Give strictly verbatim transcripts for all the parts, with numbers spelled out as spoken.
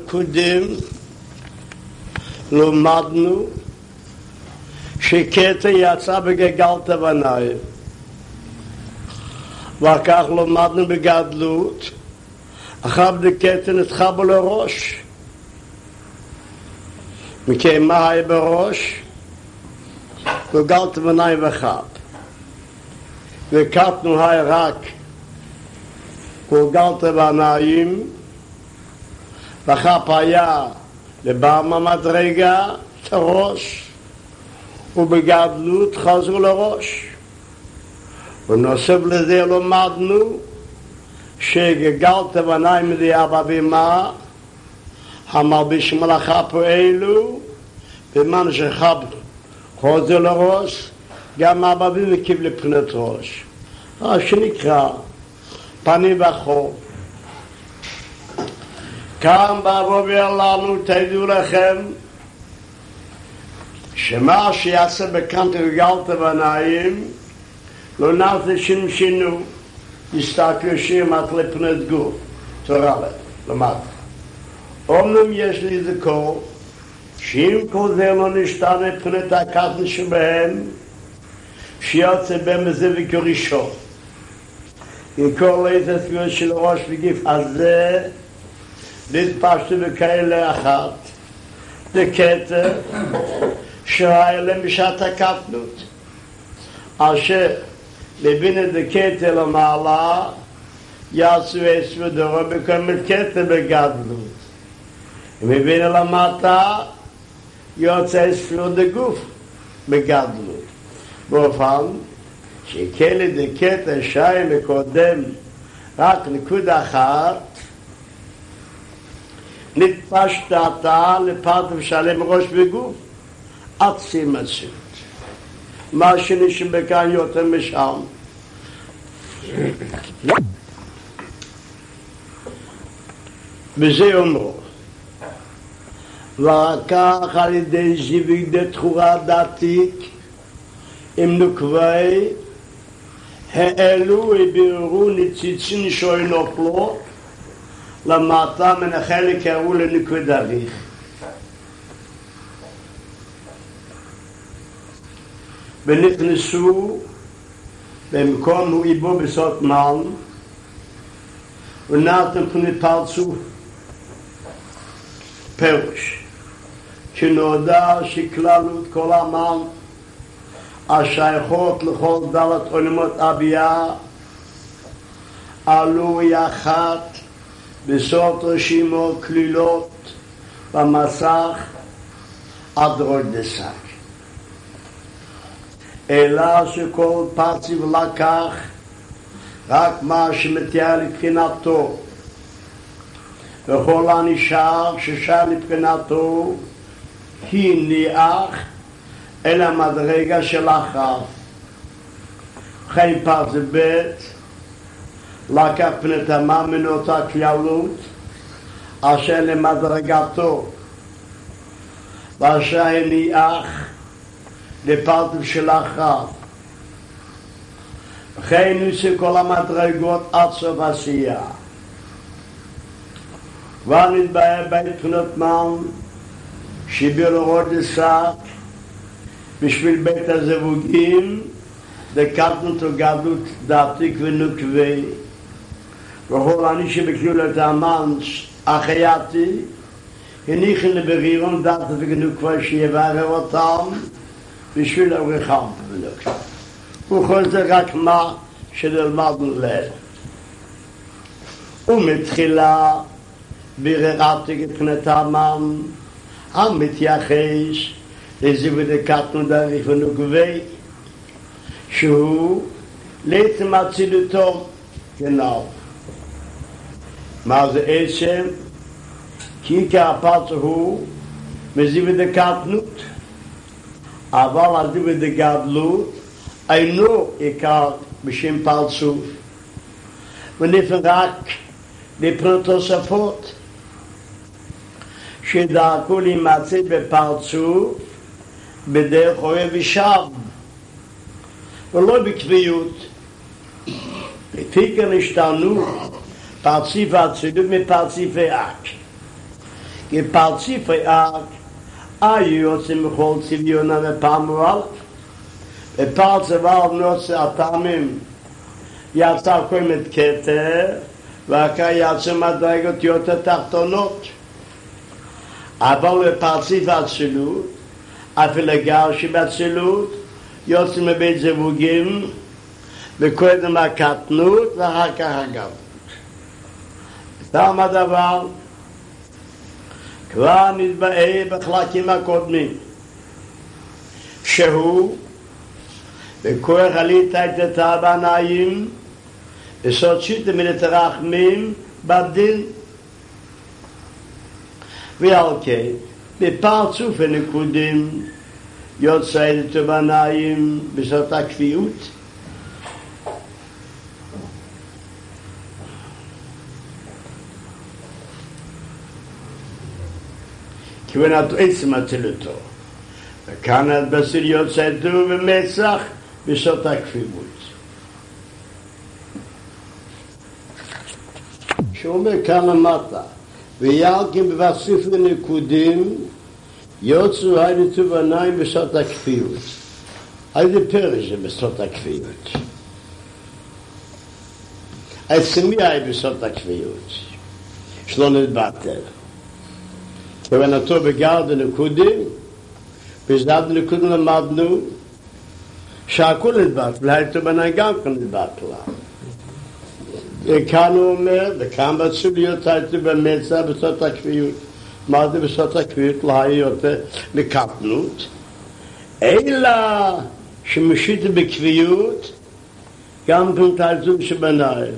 קודם למדנו שקטע יצא בגלגלת בניים, ואחר כך למדנו בגדלות, אחר בקטע נתחבא לראש. מכן מה היה בראש? גלגלת בניים וחב. וקטנו היה רק גלגלת בניים, וחב היה לבם המדרגה את הראש, ובגדלות חזרו לראש. ונוסף לזה למדנו שגלגלת בניים מדי אבא ואמא, המלביש מלאכה פועלו, בזמן שחב חוזר לראש, גם אבא ואמא קיבל לבחינת ראש. מה שנקרא פנים וחור. כאן בערוביה לנו, תדעו לכם, שמה שיעשה בכאן גלגלת בניים, לא נעשה שום שינו, יסתכלו שיר מתלה פנת גוף, תורה למטה. אומנם יש לי זכור, שאם כל זה לא נשתנה פנת הקטן שבהם, שיוצא בהם בזה וכרישו. יקור איזה סביבה של ראש וגיף הזה, להתפשטו בכאלה אחת, דקטע, שהיה להם בשעת הקטנות. אשר לבין את דקטע למעלה, יעשו עשו דורו בכל קטע בגדלות. ומבין למטה, יוצא עשו דגוף בגדלות. באופן, שכאלה דקטע שהיה מקודם רק נקודה אחת, נתפשטתה לפרטם שלם ראש וגוף, עצים עצים. מה שנשם בכאן יותר משם. וזה אומרו. ורקח על ידי זיוויג דתחורה דתיק, עם נוקבי, האלו הבירו נציצין שוי נופלות, למטה מן החלק קראו לנקודריך. ונכנסו במקום הוא איבו בסוד מן, ונתן פני פרצו פירוש, שנודע שכללות כל המן השייכות לכל דלת עולמות אביה, עלו יחד בסוד רשימו כלילות במסך עד ראש דסק. אלא שכל פרציב לקח רק מה שמתיע לבחינתו, וכל הנשאר ששר לבחינתו היא ניח אל המדרגה של אחר. חי פרציב בית לקח פנתמה מן אותה כללות אשר למדרגתו, ואשר הניח לפרטים של אחר. וכן נושא כל המדרגות עד סוף עשייה. כבר נתבהר בבחינות מן שבלורות דסק בשביל בית הזווגים דקטנות וגדלות דתיק ונוקבי, וכל אני שבכלולת המן אחייתי הניחים לברירון דת וגנוקבי שיברר אותם בשביל אורחם ונוקבי. וכל זה רק מה שנלמדנו להם. ומתחילה ביררתי את המן המתייחס לזיווג דקטנות דתיק ונוקבי, שהוא לעצם אצילותו genau. מה זה עצם? כי עיקר הפרץ הוא מזיווג דקטנות, אבל הזיווג דגדלות אינו עיקר בשם פרצוף, ונפן רק לפנות תוספות שדרכו להימצא בפרצוף בדרך אוהב ושב ולא בקביעות. לפי כן השתנו פרציף האצילות מפרציפי אק, גפלציפי אק, היו יוצאים מכל צביונה ופעם רעל. בפעל צבא נוצא הטעמים יצא קוימת כתר, ואחר יצא מדרגות יותר תחתונות. אבל בפרציף האצילות, אפילו גר שבאצילות, יוצא מבית זיווגים, וקודם הקטנות ואחר כך הגבלות. סתם הדבר, כבר נתבאה בחלקים הקודמים, שהוא וכוח עלית את הבנאים וסוד שיטה מלתרחמים בדין, ועל כן בפרצוף הנקודים יוצא את הבנאים בסוד הכפיות, כוונת עצם הצלתו, וכאן הבשיר יוצא דו ומצח בסוד הכפילות. שאומר כאן למטה, ויעלקים בבסיס ונקודים יוצאו הייתי בניים בסוד הכפילות. הייתי פרש זה בסוד הכפילות. עצמי היה בסוד הכפילות, שלא נתבטל. כוונתו בגרד הנקודים, בזדד הנקודים למדנו, שהכל נתבטל, הייתי בניים גם כן נתבטל. וכאן הוא אומר, וכאן בצוליות הייתי במצע בסוד הכפיות. מה זה בסוד הכפיות? לא היה יותר מקטנות, אלא שמשיט בכפיות, גם פנטלתו שבניים.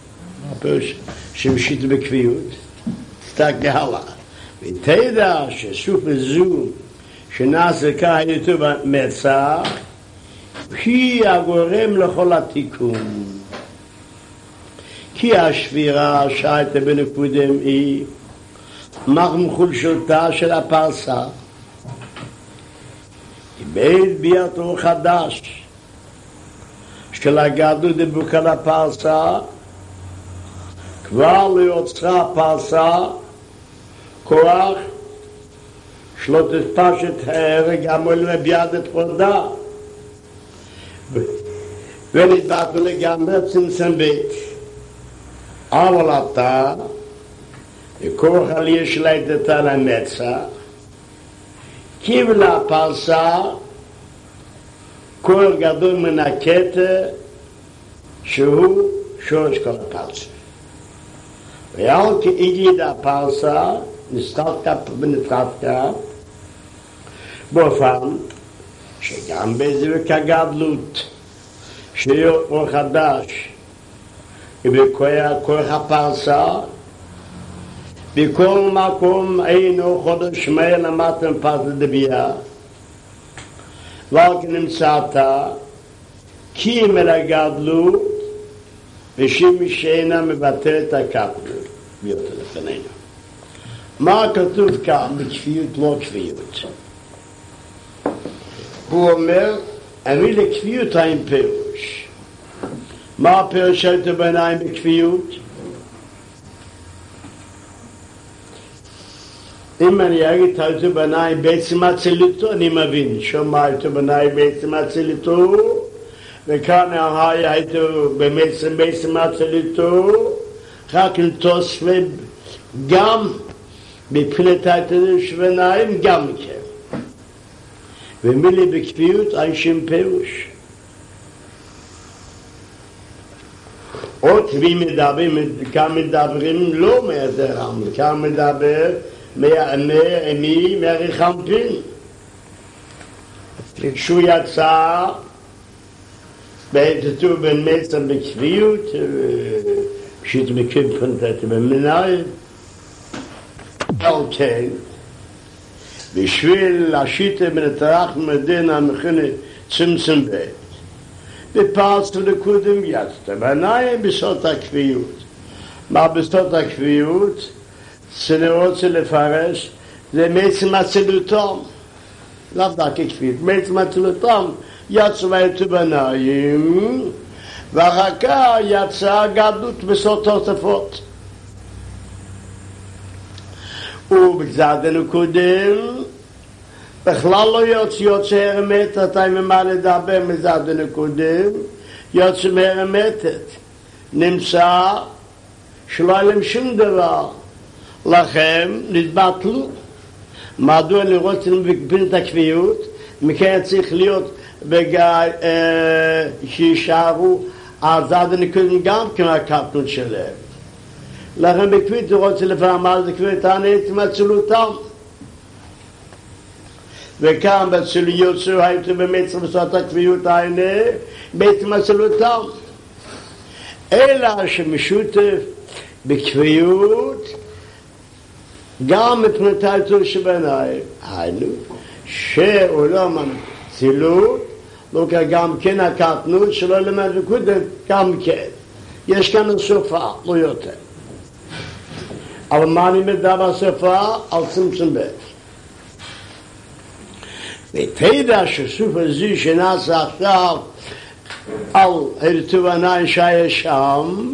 שמשיט בכפיות, סתק הלאה. ותדע שסוף זו שנעשה כך הייתי במצע, היא הגורם לכל התיקון. כי השבירה שהייתה בנקודם היא מחם חולשותה של הפרסה. בית ביאת אור חדש של הגדלות דיבוק על הפרסה, כבר לא יוצרה הפרסה כוח שלא תספש את ההרג המול מביאת את חורדה, ונתבטנו לגמרי צמצם בית. אבל אתה, וכוח עליה שלטת על המצח, קיבלה פרסה, כוח גדול מן הכתר, שהוא שורש כל הפרסה. ועל כאיגיד הפרסה, נסתלקה ונתחתקה, באופן שגם בזה וכגדלות, שיהיה אור חדש, ובכוח הפרסה, בכל מקום אינו חודש מאיר למטם פרסה דביה, ועל כנמצאת, כי אם אל הגדלות, ושימי שאינה מבטל את הקטנות, ביותר לפנינו. מה כתוב כאן בכפיות לא כפיות? הוא אומר, אני לכפיות אין פירוש. מה הפירוש של ביניים בכפיות? אם אני אגיד את ביניים בעצם הצלתו, אני מבין. שומע את ביניים בעצם הצלתו, וכאן היה הייתו בעצם בעצם הצלתו, רק לתוספי גם מבחינת היתנו שביניים גם כן. ומילי בכפיות אין שם פירוש. עוד כבי מדברים, כאן מדברים לא מהדרם, כאן מדבר מי מהרחמפין. כשהוא יצא, בהתתו בין מצע בכפיות, פשוט מכיפת במנהל. כן, בשביל להשיט בנתרח מדין המכונה צמצם בית. בפרס ולקודם יצאת, בעיניים בסוד הכפיות. מה בסוד הכפיות? שאני רוצה לפרש, זה מעצם הצלותם. לאו דווקא כפיות, מעצם הצלותם יצאו והייתו בעיניים, ואחר כך יצאה גדלות בסוד תוספות. ובצד הנקודים בכלל לא יוצא יוצא הרמטת, אתה ממה לדבר מצד הנקודים, יוצא מהרמטת, נמצא שלא היה להם שום דבר, לכם נתבטלו. מדוע אני רוצה להגביל את הקביעות? מכן צריך להיות שישארו הצד הנקודים גם כמו הקטנות שלהם. לכן בקביעות הוא רוצה לפעמים על זה קביעות הנעת מצלותם. וכאן בצלויות זו הייתו במצר בסוד הקביעות העיני בית מצלותם. אלא שמשותף בקביעות גם מפנתייתו שבעיניים. היינו שעולם הצילות לא גם כן הקטנות שלא למד וקודם גם כן. יש כאן סופה, לא יותר. אבל מה אני מדבר בסופה? על צמצום בית. ותדע שסופה זו שנעשה עכשיו על הרטוב עיניים שהיה שם,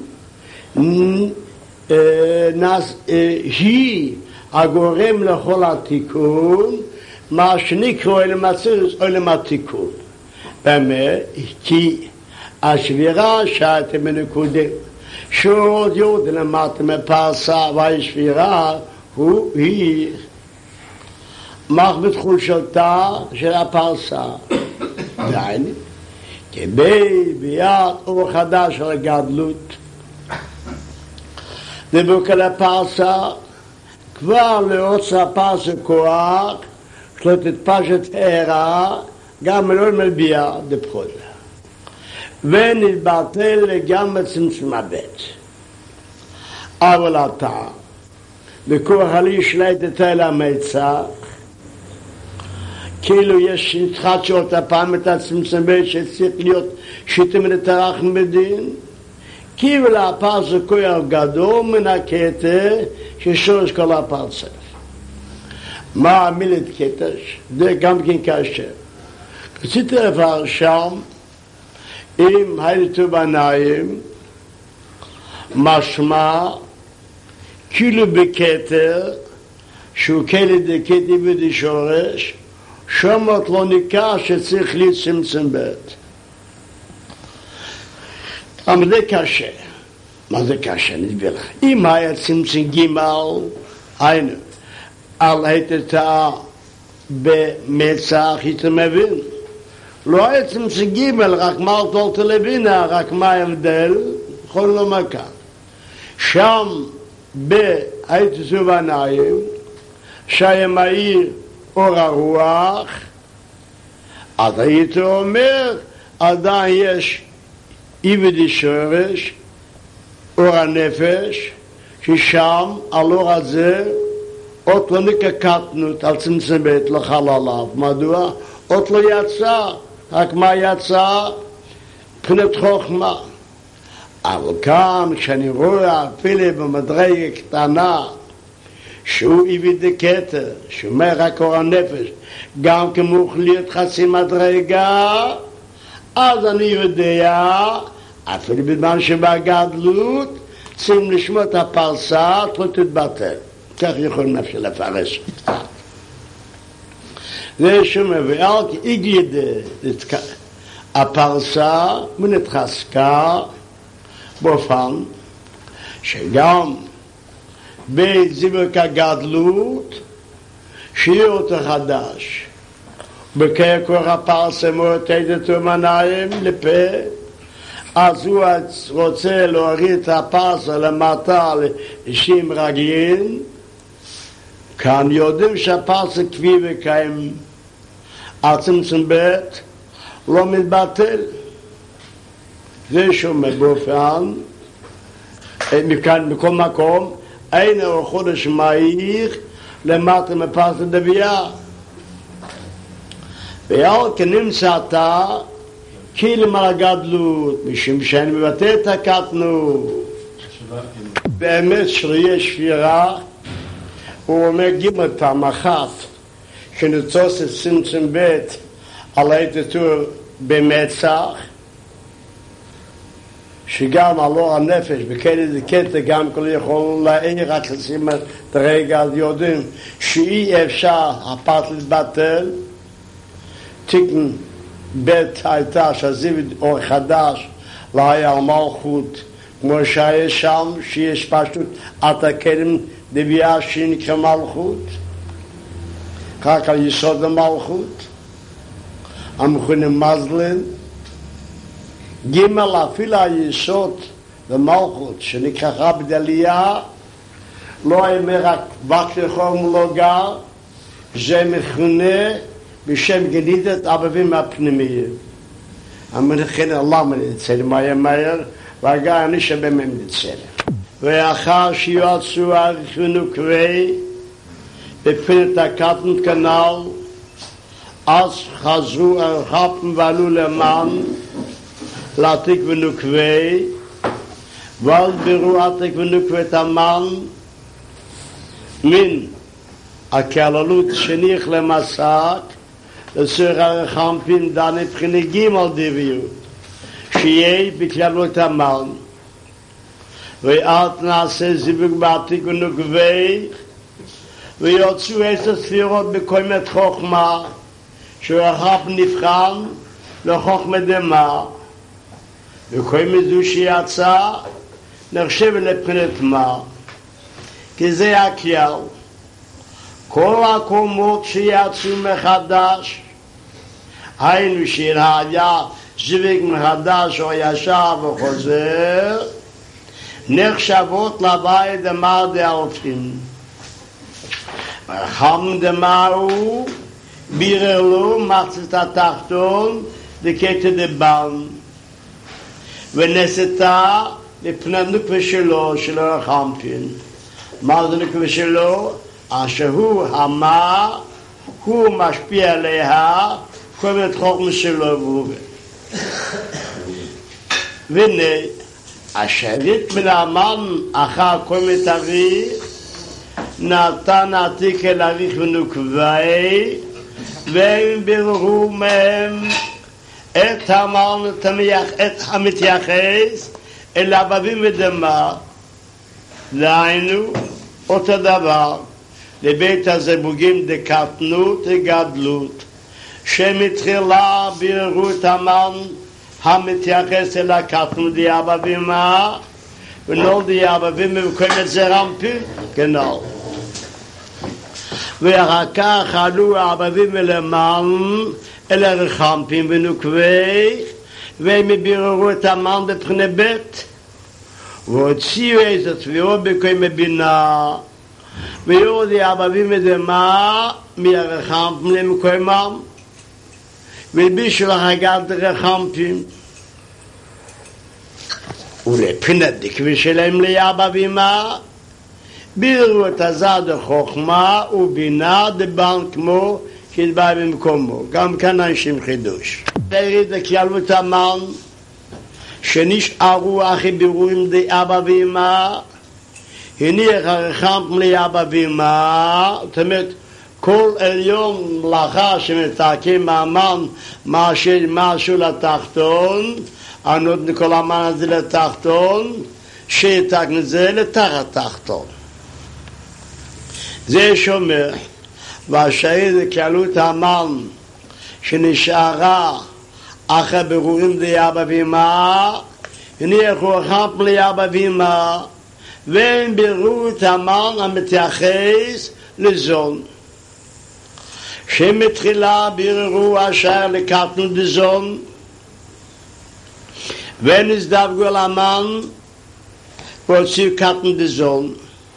היא הגורם לכל התיקון, מה שנקרא אלם הצירס אלם התיקון. באמת, כי השבירה שאתם מנקודים, שעוד יוד למדתם מפרסה והשבירה הוא היא מחבט חולשתה של הפרסה. דייני, כבי ביד אור חדש על הגדלות. דבוק על הפרסה, כבר להוצא הפרסה כוח, שלא תתפשט הערה, גם לא מלביע דפחות. ונתבטל גם בצמצום הבית. אבל אתה, בכוח עלי שלטת אל המצח, כאילו יש נתחת שעות הפעם את הצמצום בית שצריך להיות שיתם לתרחם בדין, כי ולהפרס זה כוח גדול מן הקטר ששורש כל הפרסה. מה המילת קטר? זה גם כן כאשר. רציתי לפער שם עם הרטוב עיניים משמע כאילו בקטר שהוא כלי דקטי ודשורש שומות לא ניכר שצריך לצמצם בית. אבל זה קשה. מה זה קשה? נסביר לך. אם היה צמצם גימל, היינו, על התתה במצח, היית מבין. לא היה צמצם גימל, רק מה תולת לבינה, רק מה ההבדל, יכול לא מכר. שם בהתתה בעיניים, שהיה מאיר אור הרוח, אז היית אומר, עדיין יש איבדי שורש, אור הנפש, ששם, על אור הזה, עוד לא נקקטנות על צמצם בית לחלליו. מדוע? עוד לא יצא, רק מה יצא? מבחינת חוכמה. אבל כאן, כשאני רואה אפילו במדרגה קטנה, שהוא איבדי כתר, שהוא אומר רק אור הנפש, גם כמו להיות חצי מדרגה, אז אני יודע, אפילו בזמן שבגדלות, צריכים לשמוע את הפרסה, לא תתבטל. כך יכולים אפשר לפרש. זה שמבאר כאיגליד הפרסה מנתחזקה באופן שגם בזיווק הגדלות שיהיה אותו חדש. בכוח הפרסה מועתדת ומניים לפה, אז הוא רוצה להוריד את הפרסה למטה לשים רגלין. כאן יודעים שהפרסה כפי וקיים הצמצום בית לא מתבטל. זה שומע באופן מכאן בכל מקום אין אור חודש מהיר למטה מפרסה דבייה. ועל כנמצאתה כאילו מהגדלות, משום שאני מבטא את הקטנות. באמת שיש שבירה, הוא אומר גימל פעם אחת, שנוצוס את צמצום בית על ההתתור במצח, שגם על אור הנפש, בכן זה קטע גם כל יכול להעיר, רק לשים את הרגע על יודעים שאי אפשר הפת להתבטל. תיקן בית הייתה שעזיב אור חדש, לא היה על מלכות, כמו שהיה שם, שיש פשוט עד הקדם דביעה שנקרא מלכות, רק על יסוד המלכות, המכונים מזלין, גימל אפילו היסוד למלכות, שנקרא רבי דליה, לא היה רק וקר חום לא גר, זה מכונה בשם גנידת אבבים הפנימיים. המנחן למה נצא מהר מהר, והגר אני שבאמת נצא. ואחר שיועצו ערכנו קווי, בפינת הקטן כנל, אז חזרו הרחפם ועלו למען, לעתיק ונוקווי, ועל בירו עתיק ונוקווי את המן, מן הכללות שניח למסק, לצורך הרחמפים דני בחיני גימל דביות, שיהיה בכללות המן, ואת נעשה זיווג בעתיק ונוקווי, ויוצאו עשר ספירות בקוימת חוכמה, שהרחפ נבחן לחוכמה דמה, וקוימת זו שיצא, נחשב לבחינת מה, כי זה הכלל. כל הקומות שיצאו מחדש, היינו שהיה זיווג מחדש או ישב וחוזר, נחשבות לבית דמר דאלפים. חם דמרו, בירלו מחצת התחתון, דקטע דבן. ונסתה לפני נקווה שלו, שלו החמפין. מה זה נקווה שלו? אשר הוא המה, הוא משפיע עליה, כל מיני חוכמה שלו והוא. והנה, השארית מן המן אחר כל מיני תאריך, נתן עתיק אל אריך ונוקווי, והם ביררו מהם את המן, את המתייחס אל אבבים ודמה. דהיינו, אותו דבר, לבית הזבוגים דקטנות וגדלות, שמתחילה ביררו את המן המתייחס אל הקטנות די אבבים, ונול די אבבים מבקומת זרמפים, כנול. ואחר כך עלו האבבים אל המן, אל הרחמפים ונוקווי, והם ביררו את המן בבחינה בית, והוציאו איזה תביעות בקוימת בינה, ויורדי אבבים ודמה מהרחמפים למקוימם, ולבישו לחגת הרחמפים. ולבחינת דקבי שלהם לאבבים, ביררו את הזד החוכמה ובינה דבן כמו כדבא במקומו. גם כאן אנשים חידוש. וירד הכללות המן שנשארו אחרי בירורים די אבא ואמא, הניח הרחמפם לאבא ואמא, זאת אומרת כל עליון מלאכה שמתעקים מהמן משהו לתחתון, הנותן כל המן הזה לתחתון, שיתקן זה לתחת תחתון. זה שומר, והשאיר זה כללות המן שנשארה אחרי בירורים די אבא ואמא, הניחו הרחמפם לאבא ואמא, והם ביררו את המן המתייחס לזון. שמתחילה ביררו אשר לקטנות דזון, ונסדבגו על המן והוציאו קטנות דזון,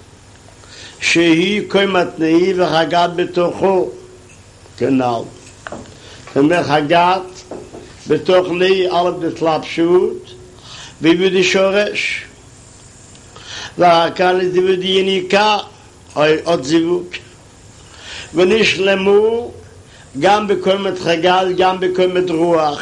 שהיא קוימת נהי וחגת בתוכו, כנל. זאת אומרת, חגת בתוך נהי א' בתלבשות, ויבודי שורש. ואחר כך לזיוודי יניקה, או עוד זיווג. ונשלמו גם בקוימת חגת, גם בקוימת רוח.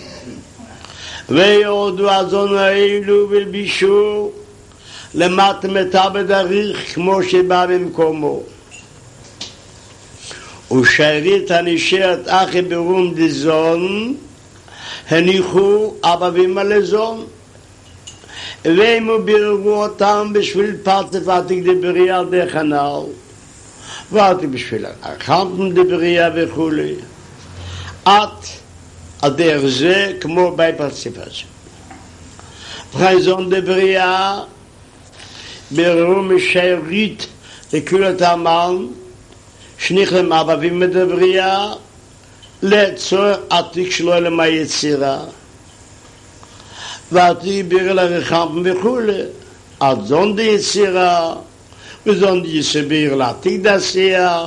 ויורדו הזון האלו ולבישו, למטה מתאבד אריך כמו שבא במקומו. ושארית הנשארת אחרי ברום דזון, הניחו אבא ואמא לזון. והם ביררו אותם בשביל פרצף עתיק דבריאה על דרך הנ"ל, ועתיק בשביל הרחמתם דבריאה וכולי, עד על דרך זה כמו בפרצף הזה. פרייזון דבריאה ביררו משארית לכולת המן שניכלם אבבים מדבריאה לצורך עתיק שלו אלם היצירה, ועתיק בירר לרחמתם וכולי, עד זון די יצירה וזון די יסביר לעתיק דעשייה,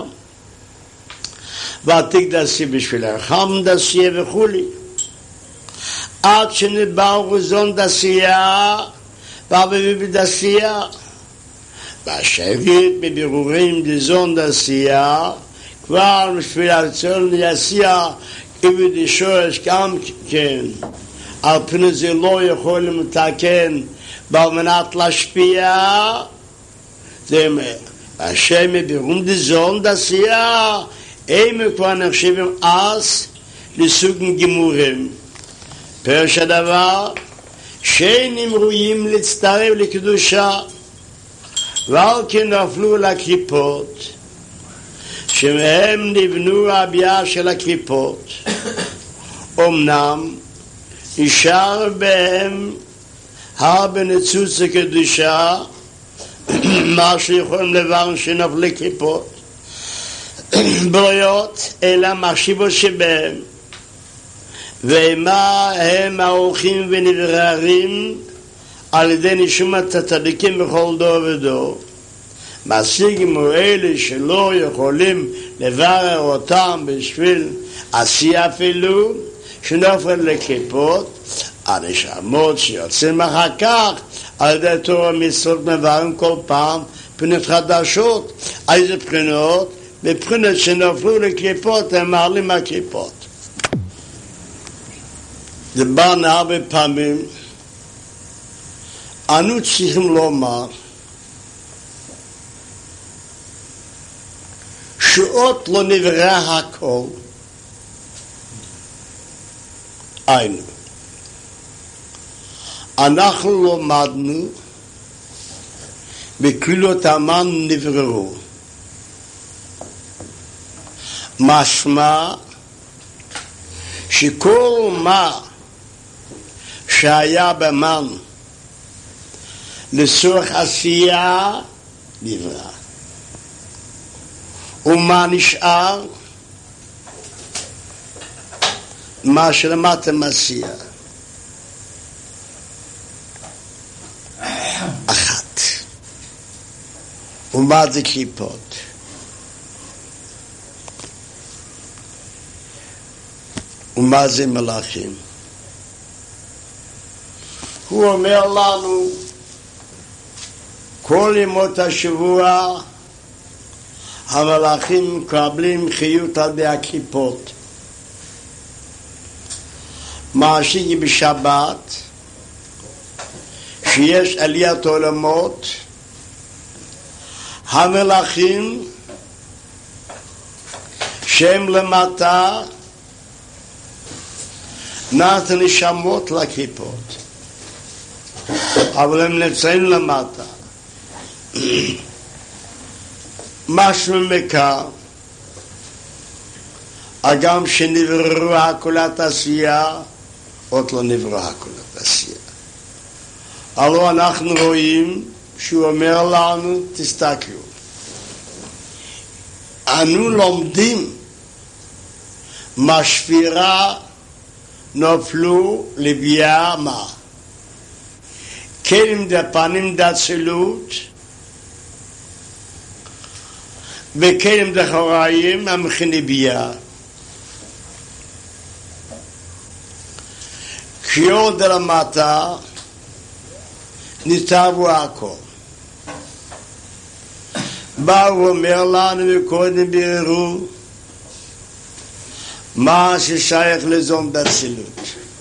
ועתיק דעשייה בשביל לרחמתם דעשייה וכולי, עד שנבאו וזון דעשייה ואבבים דעשייה, והשארית בבירורים דזון דעשייה כבר בשביל הרצון לעשייה כבדי שורש גם כן על פני זה לא יכולים לתקן ועל מנת להשפיע, זה השם בבירורים דזון דעשייה הם כבר נחשבים אז לסוגים גמורים. פירוש הדבר שאינם ראויים להצטרף לקדושה, ועל כן נפלו לקליפות שמהם נבנו הביאה של הקליפות. אמנם נשאר בהם הרבה ניצוץ לקדושה, מה שיכולים לבן שנפלו לקליפות בריאות, אלא מחשיבו שבהם, ומה הם האורחים ונבררים על ידי נשמת הצדיקים בכל דור ודור. משיגים אלה שלא יכולים לברר אותם בשביל עשייה אפילו, שנופל לקליפות, הנשמות שיוצאים אחר כך על ידי תורה מצוות מבררים כל פעם בחינות חדשות. איזה בחינות? בבחינות שנופלו לקליפות הם מעלים הקליפות. דיברנו הרבה פעמים, אנו צריכים לומר שעוד לא נברא הכל. היינו, אנחנו לומדנו בכלילות המן נבראו, משמע שכל מה שהיה במן לצורך עשייה נברא, ומה נשאר? מה שלמדתם עשייה אחת. ומה זה קליפות? ומה זה מלאכים? הוא אומר לנו כל ימות השבוע המלאכים מקבלים חיות על ידי הקליפות. מה שיהיה בשבת שיש עליית עולמות, המלאכים שהם למטה נתן נשמות לקליפות, אבל הם נמצאים למטה. משהו מכאן, הגם שנבראו הקולת עשייה, עוד לא נברא הקולת עשייה. הלא אנחנו רואים שהוא אומר לנו, תסתכלו, אנו לומדים מהשפירה נופלו לביאה מה? כלים דפנים דאצילות וכלים דחוריים המכיני ביאה. כשיורד למטה ניתבו הכל. באו ואומר לנו וקודם ביררו מה ששייך לזון דאצילות.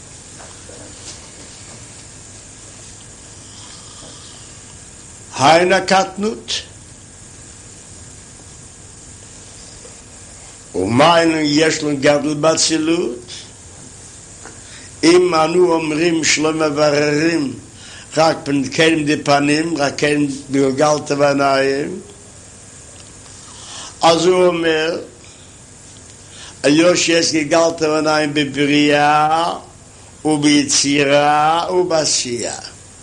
היינה קטנות, ומה יש לנו גדול באצילות? אם אנו אומרים שלא מבררים רק פנקיים די פנים, רק כן בגלגלת ועיניים. אז הוא אומר, היוש יש גלגלת ועיניים בבריאה וביצירה ובעשייה.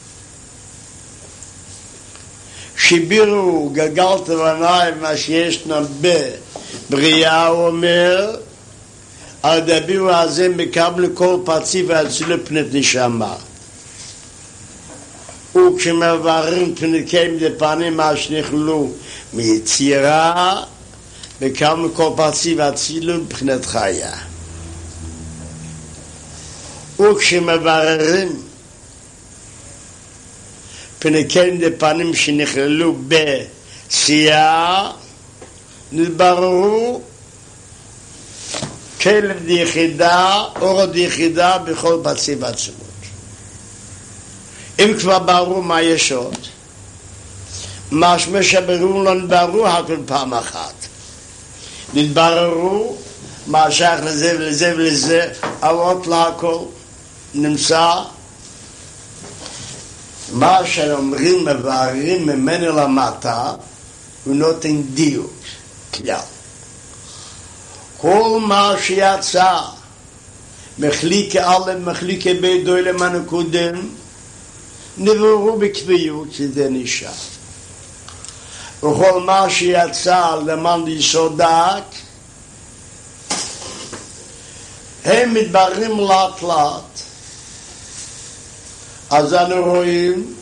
שיבירו גלגלת ועיניים מה שישנו בבריאה, הוא אומר, על דבירו הזה מקבל כל פציב והצילו פנת נשמה. וכשמעברים פנקיים די פנים מה שנכללו מיצירה, מקבל כל פציב והצילו פנת חיה. וכשמעברים פנקיים די פנים שנכללו בסייה, נתבררו כלב די יחידה, אור די יחידה בכל פציב עצמות. אם כבר ברור מה יש עוד, משמע שברור לא נתבררו הכל פעם אחת. נתבררו מה שייך לזה ולזה ולזה, אבות להכל נמצא. מה שאומרים מבארים ממנו למטה, הוא נותן דיוק, כלל. כל מה שיצא מחליקי א' מחליקי ב' דוי למנקודם, נבראו בקביעות שזה נשאר. וכל מה שיצא למען יסודק, הם מתבררים לאט לאט. אז אנו רואים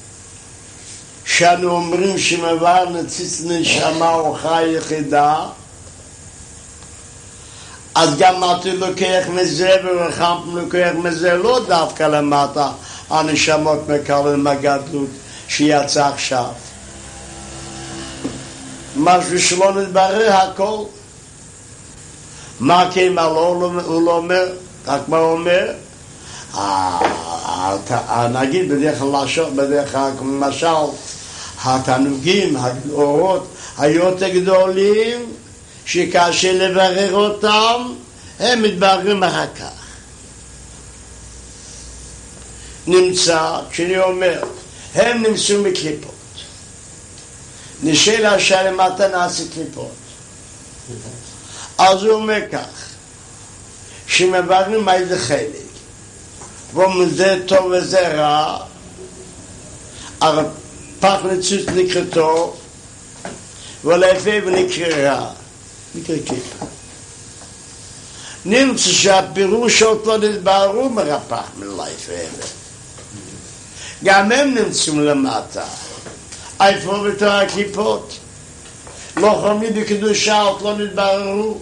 שאנו אומרים שמבר נציץ נשמה או חי יחידה, אז גם אתה לוקח מזה ורחמת לוקח מזה, לא דווקא למטה הנשמות מקבל מהגדלות שיצא עכשיו. משהו שלא נתברר הכל. מה כן, מה לא, הוא לא אומר, רק מה הוא אומר? נגיד בדרך לשון, בדרך למשל, התענוגים, האורות, היותר גדולים, שקשה לברר אותם, הם מתבררים אחר כך. נמצא, כשאני אומר, הם נמצאו מקליפות. נשאל השאלה מתי נעשה קליפות. אז הוא אומר כך, שמבררים מה זה חלק, ואומרים זה טוב וזה רע, הפח נצוץ נקרא טוב, ולאפה ונקרא רע. נקרא קליפה. נמצא שהפירוש עוד לא נתבררו מרפח מלאיפה אלה. גם הם נמצאו למטה. איפה בתור הקליפות? לא חומי בקדושה עוד לא נתבררו.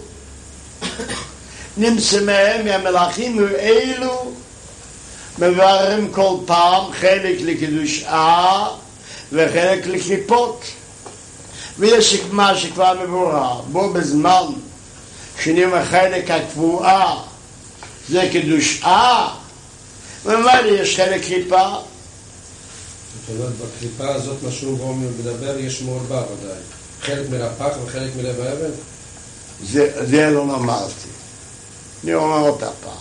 נמצא מהם מהמלאכים ואלו מבררים כל פעם חלק לקדושה וחלק לקליפות. ויש מה שכבר מבורר, בו בזמן שנראה החלק הקבועה זה קדושה, ומה יש חלק קליפה? זאת אומרת, בקליפה הזאת מה שהוא רומי מדבר יש מעורבב עדיין, חלק מרפח וחלק מלב האבן? זה, זה לא אמרתי, אני אומר אותה פעם.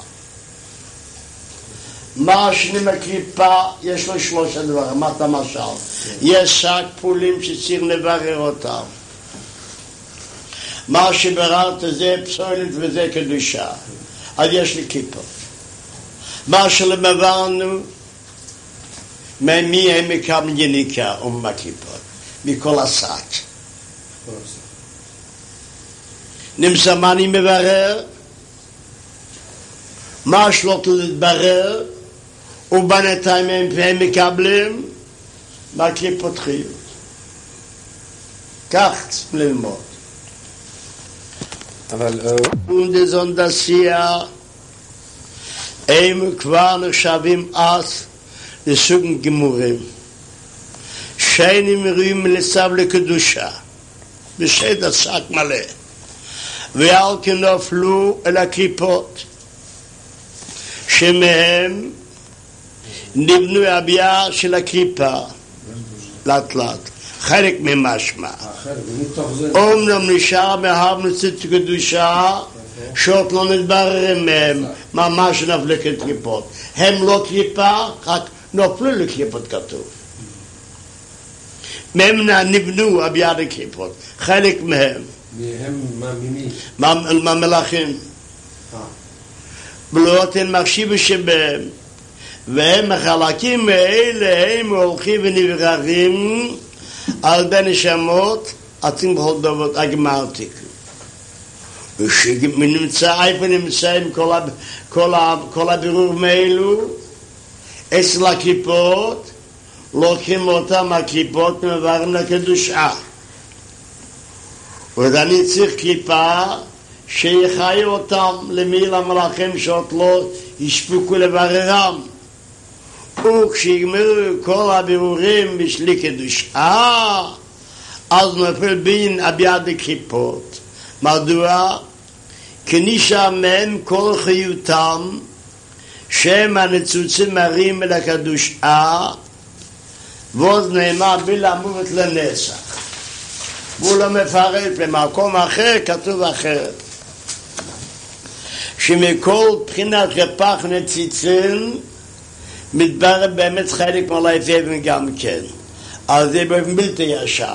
מה השני בקליפה יש לו שלושה דברים, מה אתה משל? יש שק פולים שצריך לברר אותם. מה שבררת זה פסולת וזה קדושה, אז יש לי כיפות. מה שלמברנו, ממי הם מקבלים יניקה ומכיפות? מכל השק. נמצא מה אני מברר? מה שלא להתברר? ובינתיים הם מקבלים מהקליפות חיות. כך צריכים ללמוד. אבל ונדזונדסיה הם כבר נחשבים אז לסוגים גמורים. שיינים ראויים לצו לקדושה. בשד השק מלא. ועל כן נפלו אל הקליפות. שמהם נבנו הביאה של הקליפה לאט לאט, חלק ממשמע. אומנם נשאר מהמלצת קדושה שעוד לא נתברר מהם ממש נפלקת קליפות. הם לא קליפה, רק נופלו לקליפות כתוב. מהם נבנו אביעד הקליפות, חלק מהם. מהם, מה, ממי? מהמלאכים. בלוטן מחשיב שבהם. והם החלקים האלה הם הולכים ונבררים על בין נשמות עצים בכל דובות הגמרתיק. ושנמצא איפה נמצאים כל, כל, כל הבירורים האלו אצל הקליפות, לוקחים אותם הקליפות ומבררים לקדושה. ואני צריך קליפה שיחיה אותם למי למלאכים שעוד לא ישפוקו לבררם. וכשיגמרו כל הבירורים בשלי קדושה, אז נופל בין אביעד הקליפות. מדוע? כי נשאר מהם כל חיותם שהם הניצוצים מראים אל הקדושה, ועוד נאמר בלה מובט לנסח. והוא לא מפרט במקום אחר, כתוב אחרת. שמכל בחינת רפ"ח נציצים מתברר באמת חלק מלאף אבן גם כן. אז זה באופן בלתי ישר.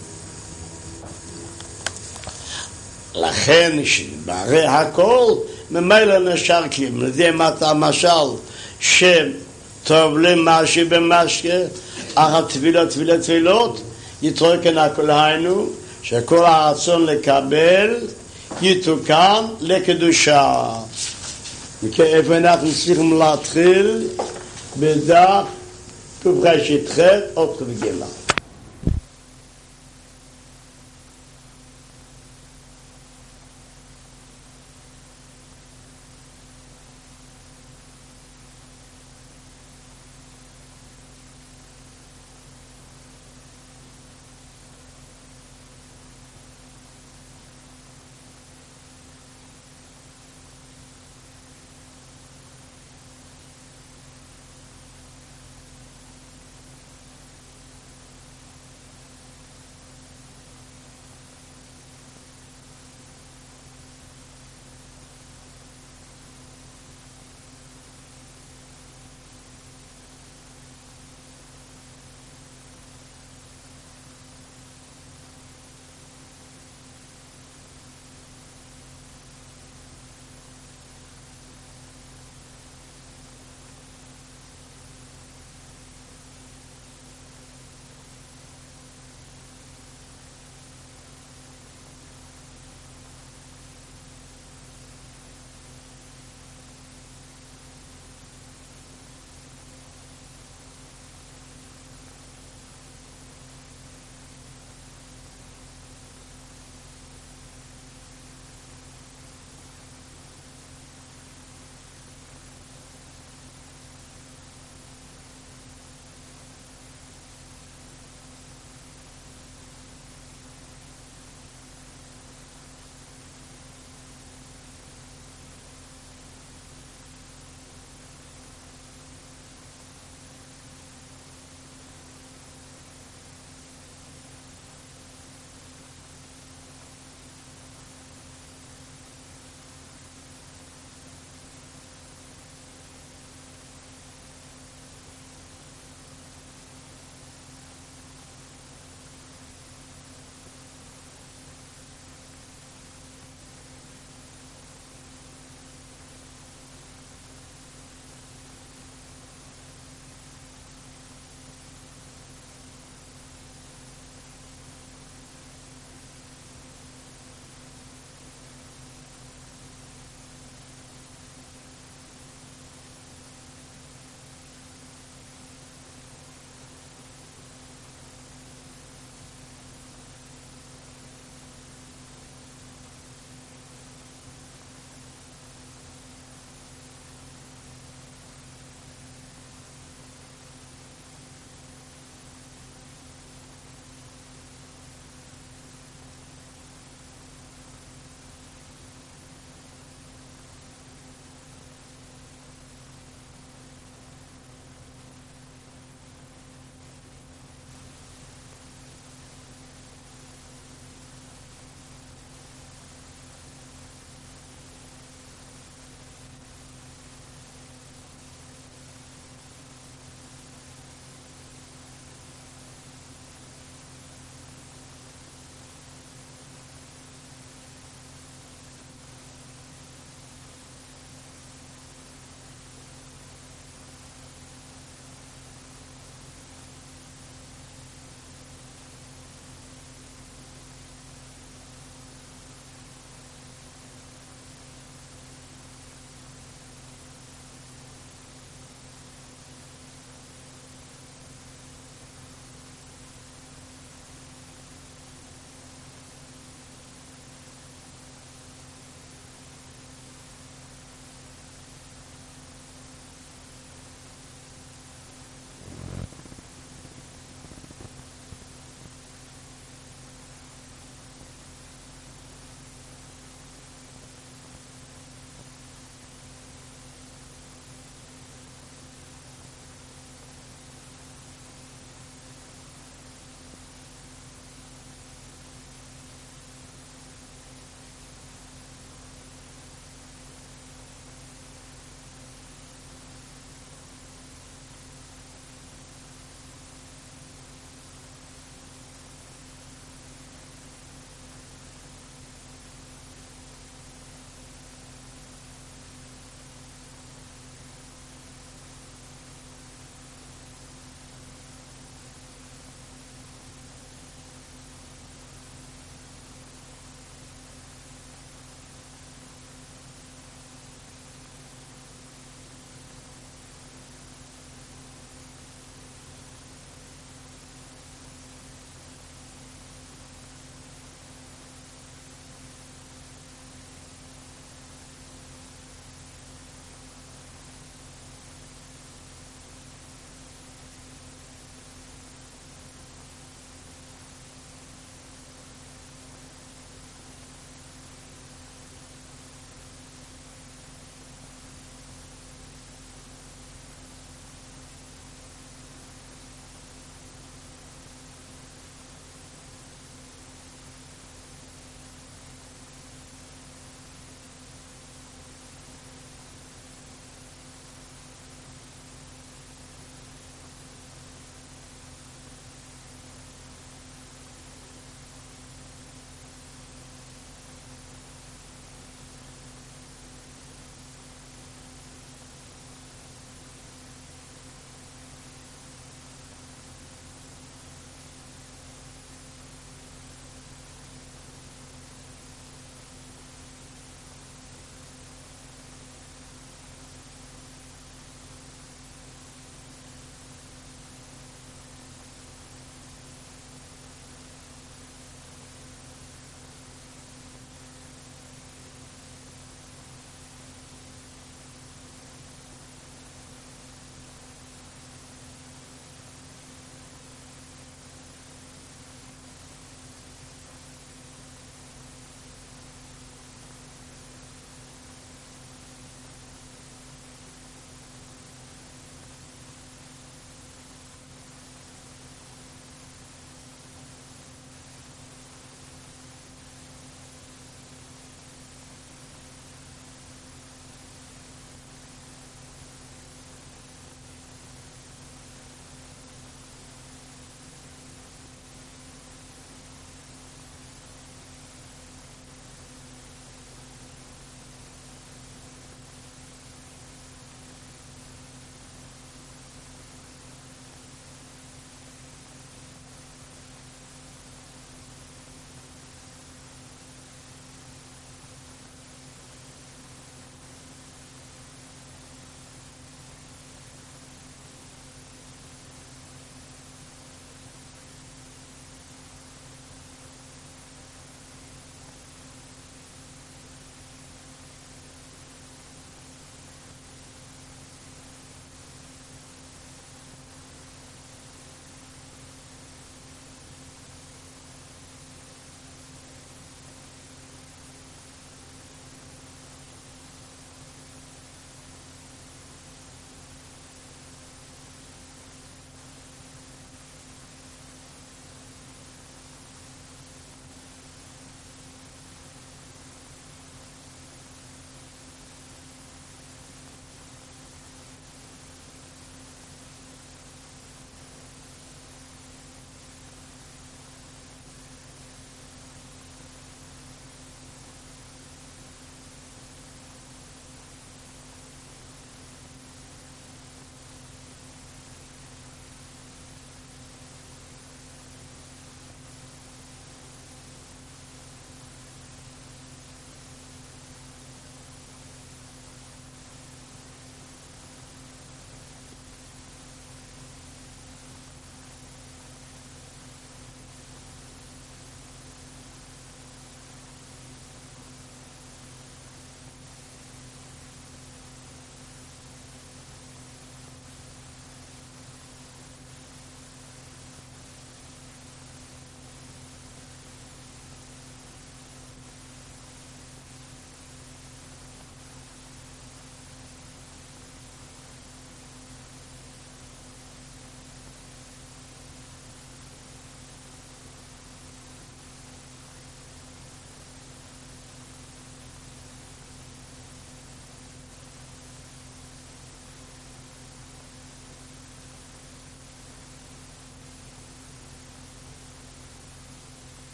לכן שברי הכל ממילא נשר כלים. זה המשל שם טוב למשהו במשקה, אך התפילות תפילות תפילות יתרוקן הכל. היינו שכל הרצון לקבל יתוקן לקדושה. וכאיפה אנחנו צריכים להתחיל בדף תופרשת ח' עוד כבגלה.